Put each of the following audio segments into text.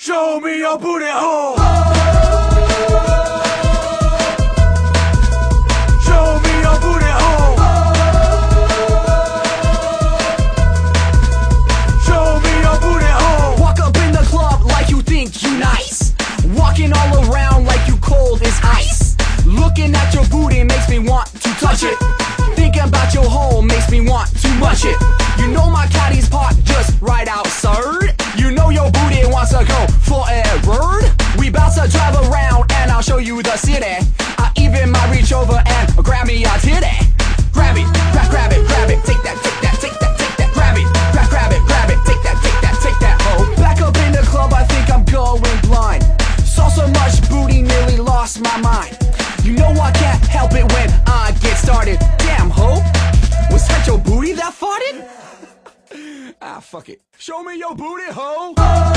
Show me your booty hole. Show me your booty hole. Show me your booty hole. Walk up in the club like you think you nice. Walking all around like you cold as ice. Looking at your booty makes me want to touch it. Thinking about your hole makes me want to munch it. You know my caddy's parked just right outside. You know your booty wants to go forever. We bout to drive around and I'll show you the city. I even might reach over and grab me a titty. Grab it, grab it, grab it. Take that, take that, take that, take that. Grab it, grab it, grab it. Take that, take that, take that. Oh, back up in the club, I think I'm going blind. Saw so much booty, nearly lost my mind. You know I can't help it when I get started. Damn, ho, was that your booty that farted? Ah, fuck it. Show me your booty, ho.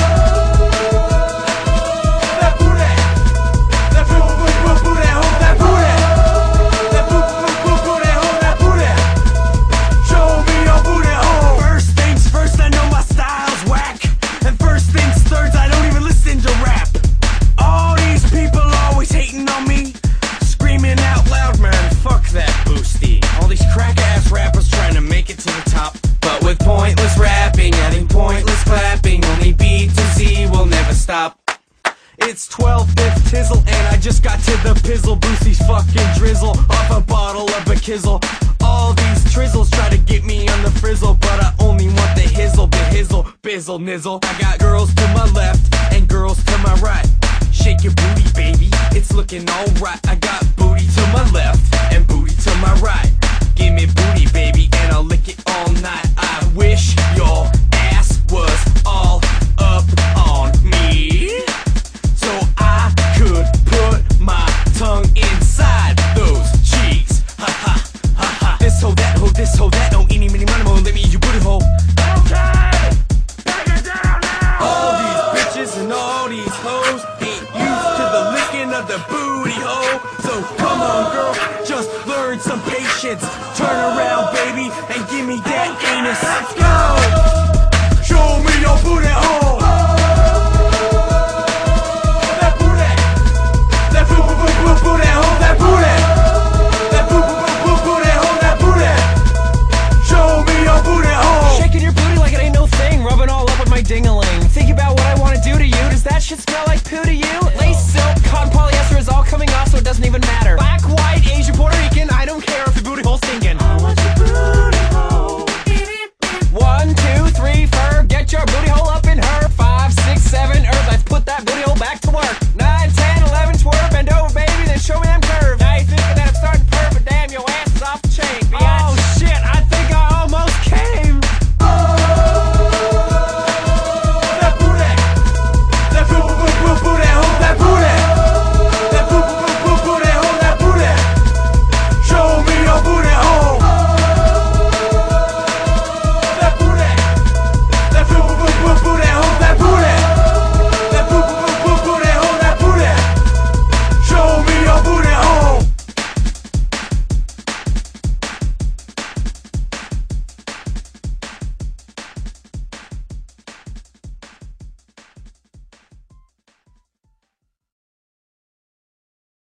That booty. That booty hole. That booty. That booty hole. That booty. Show me your booty hole. First things first, I know my style's whack. And first things third, I don't even listen to rap. All these people always hating on me, screaming out loud, man, fuck that boosty. All these crack-ass rappers trying to make it to the top, but with pointless rapping, adding pointless clapping. Only B to Z will never stop. It's 12th tizzle and I just got to the pizzle. Boosie's fucking drizzle off a bottle of a kizzle. All these trizzles try to get me on the frizzle, but I only want the hizzle, bizzle, nizzle. I got girls to my left and girls to my right. Shake your booty, baby, it's looking alright. I got booty to my left and booty to my right. Give me booty, baby, and I'll lick it all night. I wish your ass was all up on me, so I could put my tongue inside those cheeks. Ha ha, ha ha. This hoe, that hoe, this hoe, that hoe. Eeny, meeny, money, mo, let me eat your booty hole. Okay, back it down now. All these bitches and all these hoes ain't used to the licking of the booty hole. So come on, girl, just learn some patience. Turn around, baby, and give me that anus. Let's go. Show me your booty hole. That booty. That booty hole. That booty. That booty hole. That booty. Show me your booty hole. Shaking your booty like it ain't no thing. Rubbing all up with my ding-a-ling. Think about what I wanna do to you. Does that shit smell like